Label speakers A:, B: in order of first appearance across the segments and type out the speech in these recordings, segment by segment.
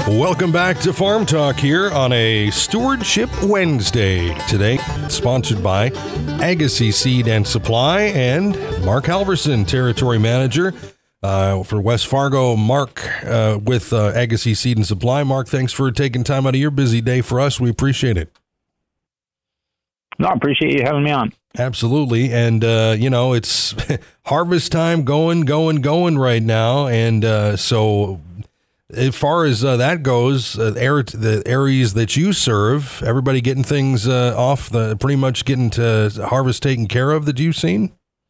A: Welcome back to Farm Talk here on a Stewardship Wednesday. Today, sponsored by Agassiz Seed and Supply and Mark Halverson, Territory Manager for West Fargo. Mark with Agassiz Seed and Supply. Mark, thanks for taking time out of your busy day for us. We appreciate it.
B: No, I appreciate you having me on.
A: Absolutely. And, it's harvest time going right now. And so as far as that goes, the areas that you serve, everybody getting things pretty much getting to harvest taken care of that you've seen?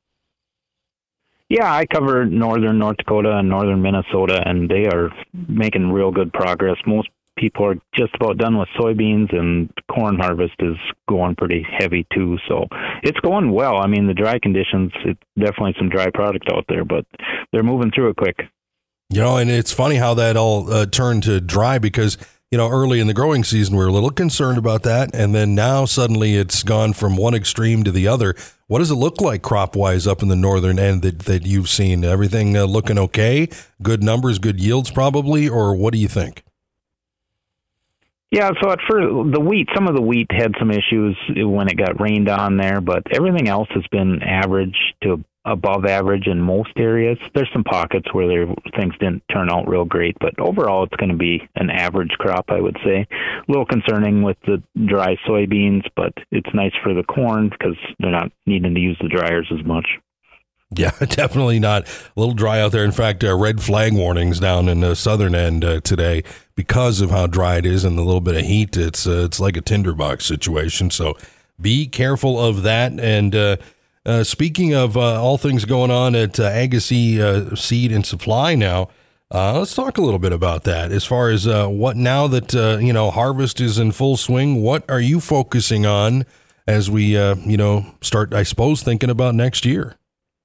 B: Yeah, I cover northern North Dakota and northern Minnesota, and they are making real good progress. Most people are just about done with soybeans, and corn harvest is going pretty heavy too. So it's going well. I mean, the dry conditions, it's definitely some dry product out there, but they're moving through it quick.
A: And it's funny how that all turned to dry because, early in the growing season, we were a little concerned about that. And then now suddenly it's gone from one extreme to the other. What does it look like crop-wise up in the northern end that you've seen? Everything looking okay? Good numbers, good yields probably? Or what do you think?
B: Yeah, so at first, the wheat, some of the wheat had some issues when it got rained on there, but everything else has been average to above average in most areas. There's some pockets where things didn't turn out real great, but overall it's going to be an average crop, I would say. A little concerning with the dry soybeans, but it's nice for the corn because they're not needing to use the dryers as much.
A: Yeah, definitely not. A little dry out there. In fact, red flag warnings down in the southern end today because of how dry it is and the little bit of heat. It's like a tinderbox situation. So be careful of that. And speaking of all things going on at Agassiz Seed and Supply now, let's talk a little bit about that. As far as what now that harvest is in full swing, what are you focusing on as we start, I suppose, thinking about next year?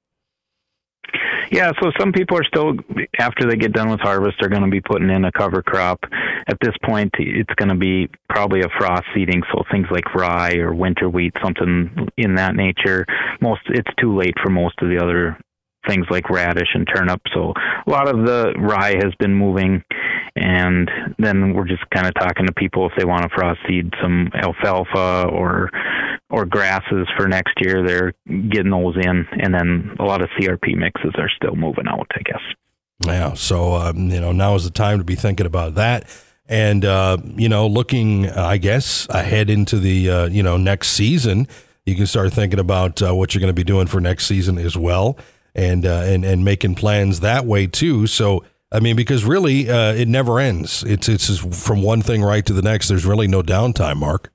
B: Yeah, so some people are still, after they get done with harvest, they're going to be putting in a cover crop. At this point, it's going to be probably a frost seeding, so things like rye or winter wheat, something in that nature. It's too late for most of the other things like radish and turnip, so a lot of the rye has been moving, and then we're just kind of talking to people if they want to frost seed some alfalfa or grasses for next year. They're getting those in, and then a lot of CRP mixes are still moving out, I guess.
A: Yeah, so now is the time to be thinking about that, and looking, I guess, ahead into the next season. You can start thinking about what you're going to be doing for next season as well, and making plans that way too. So I mean, because really, it never ends. It's just from one thing right to the next. There's really no downtime, Mark.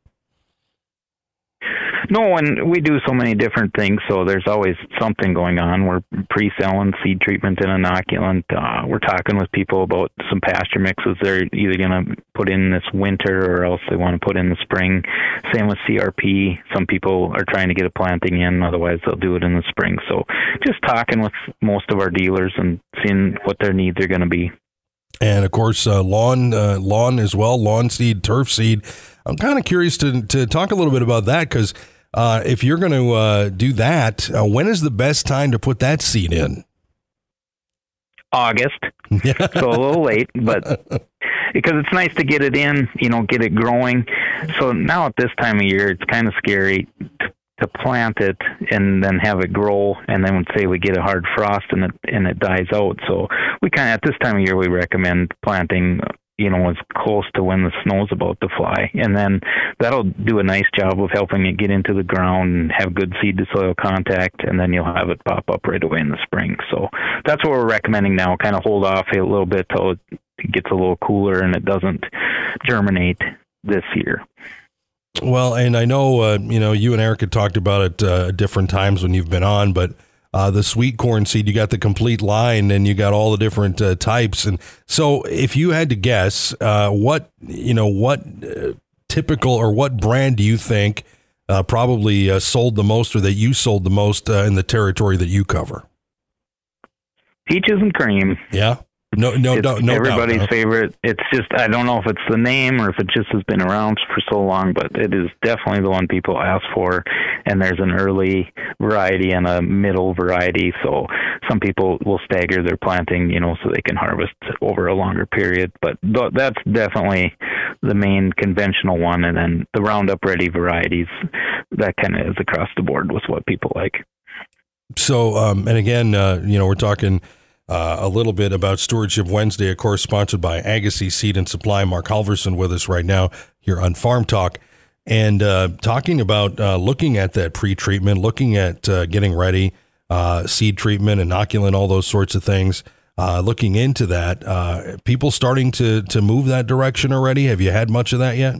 B: No, and we do so many different things, so there's always something going on. We're pre-selling seed treatment and inoculant. We're talking with people about some pasture mixes they're either going to put in this winter or else they want to put in the spring. Same with CRP. Some people are trying to get a planting in, otherwise they'll do it in the spring. So just talking with most of our dealers and seeing what their needs are going to be.
A: And, of course, lawn as well, lawn seed, turf seed. I'm kind of curious to talk a little bit about that because if you're going to do that, when is the best time to put that seed in?
B: August. So a little late, but because it's nice to get it in, get it growing. So now at this time of year, it's kind of scary to plant it and then have it grow, and then say we get a hard frost and it dies out. So we at this time of year, we recommend planting as close to when the snow's about to fly. And then that'll do a nice job of helping it get into the ground and have good seed to soil contact, and then you'll have it pop up right away in the spring. So that's what we're recommending now, kind of hold off a little bit till it gets a little cooler and it doesn't germinate this year.
A: Well, and I know, you and Eric had talked about it at different times when you've been on, but the sweet corn seed, you got the complete line and you got all the different types. And so if you had to guess, what typical or what brand do you think probably sold the most or that you sold the most in the territory that you cover?
B: Peaches and cream.
A: Yeah. No,
B: everybody's
A: doubt.
B: favorite. It's just, I don't know if it's the name or if it just has been around for so long, but it is definitely the one people ask for. And there's an early variety and a middle variety. So some people will stagger their planting, so they can harvest over a longer period. But that's definitely the main conventional one. And then the Roundup Ready varieties, that kind of is across the board with what people like.
A: So, and again, we're talking a little bit about Stewardship Wednesday, of course, sponsored by Agassiz Seed and Supply. Mark Halverson with us right now here on Farm Talk, and talking about looking at that pre-treatment, looking at getting ready, seed treatment, inoculant, all those sorts of things, looking into that. People starting to move that direction already? Have you had much of that yet?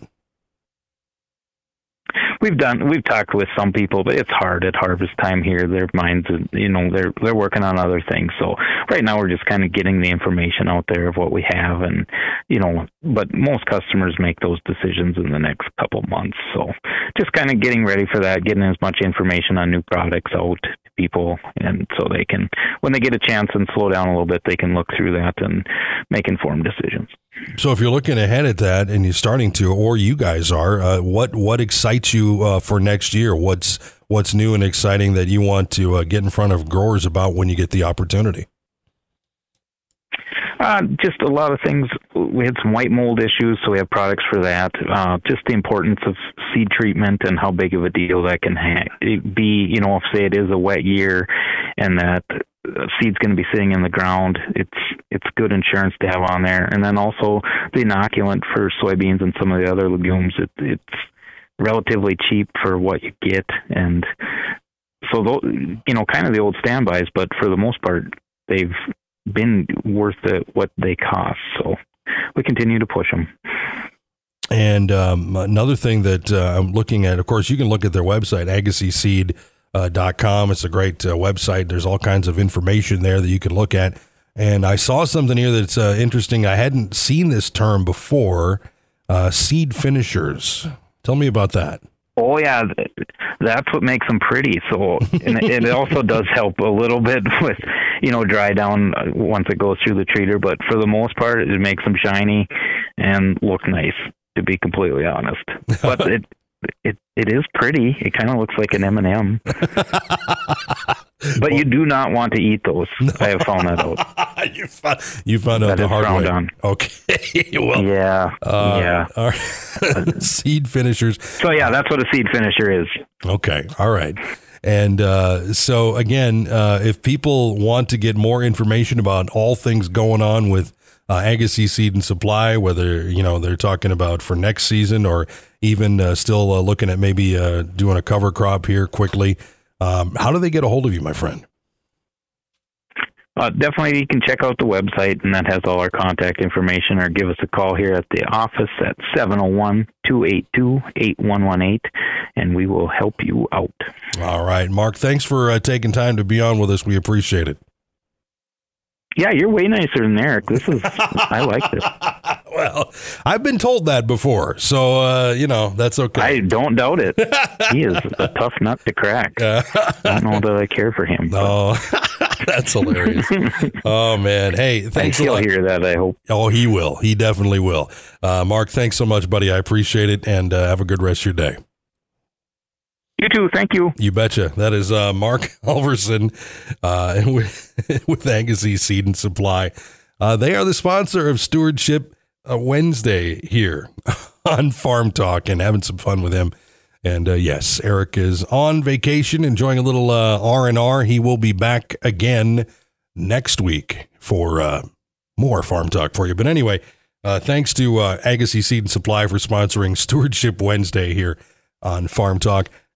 B: We've talked with some people, but it's hard at harvest time here. Their minds, they're working on other things. So right now we're just kind of getting the information out there of what we have, and but most customers make those decisions in the next couple months. So just kind of getting ready for that, getting as much information on new products out to people, and so they can, when they get a chance and slow down a little bit, they can look through that and make informed decisions.
A: So if you're looking ahead at that, and you're starting to, or you guys are, what excites you for next year? What's new and exciting that you want to get in front of growers about when you get the opportunity?
B: Just a lot of things. We had some white mold issues, so we have products for that. Just the importance of seed treatment and how big of a deal that can be. If say it is a wet year and that seed's going to be sitting in the ground, it's good insurance to have on there. And then also the inoculant for soybeans and some of the other legumes. It's relatively cheap for what you get, and so kind of the old standbys. But for the most part, they've been worth what they cost. So we continue to push them.
A: And another thing that I'm looking at, of course, you can look at their website, AgassizSeed.com. It's a great website. There's all kinds of information there that you can look at. And I saw something here that's interesting. I hadn't seen this term before, seed finishers. Tell me about that.
B: Oh, yeah, that's what makes them pretty. So, and it also does help a little bit with, dry down once it goes through the treater. But for the most part, it makes them shiny and look nice, to be completely honest. But it is pretty. It kind of looks like an M&M. But you do not want to eat those. No. I have found that out.
A: you found out the hard way.
B: On.
A: Okay. Well,
B: yeah.
A: All right. Seed finishers.
B: So yeah, that's what a seed finisher is.
A: Okay. All right. And so again, if people want to get more information about all things going on with Agassiz Seed and Supply, whether they're talking about for next season or even still looking at maybe doing a cover crop here quickly, how do they get a hold of you, my friend?
B: Definitely, you can check out the website, and that has all our contact information, or give us a call here at the office at 701-282-8118, and we will help you out.
A: All right, Mark, thanks for taking time to be on with us. We appreciate it.
B: Yeah, you're way nicer than Eric. I like this.
A: Well, I've been told that before, so, that's okay.
B: I don't doubt it. He is a tough nut to crack. I don't know that I care for him.
A: Oh, that's hilarious. Oh, man. Hey, thanks a lot.
B: He'll hear that, I hope.
A: Oh, he will. He definitely will. Mark, thanks so much, buddy. I appreciate it, and have a good rest of your day.
B: You too. Thank you.
A: You betcha. That is Mark Halverson with Agassiz Seed and Supply. They are the sponsor of Stewardship Wednesday here on Farm Talk, and having some fun with him. And yes, Eric is on vacation, enjoying a little R&R. He will be back again next week for more Farm Talk for you. But anyway, thanks to Agassiz Seed and Supply for sponsoring Stewardship Wednesday here on Farm Talk.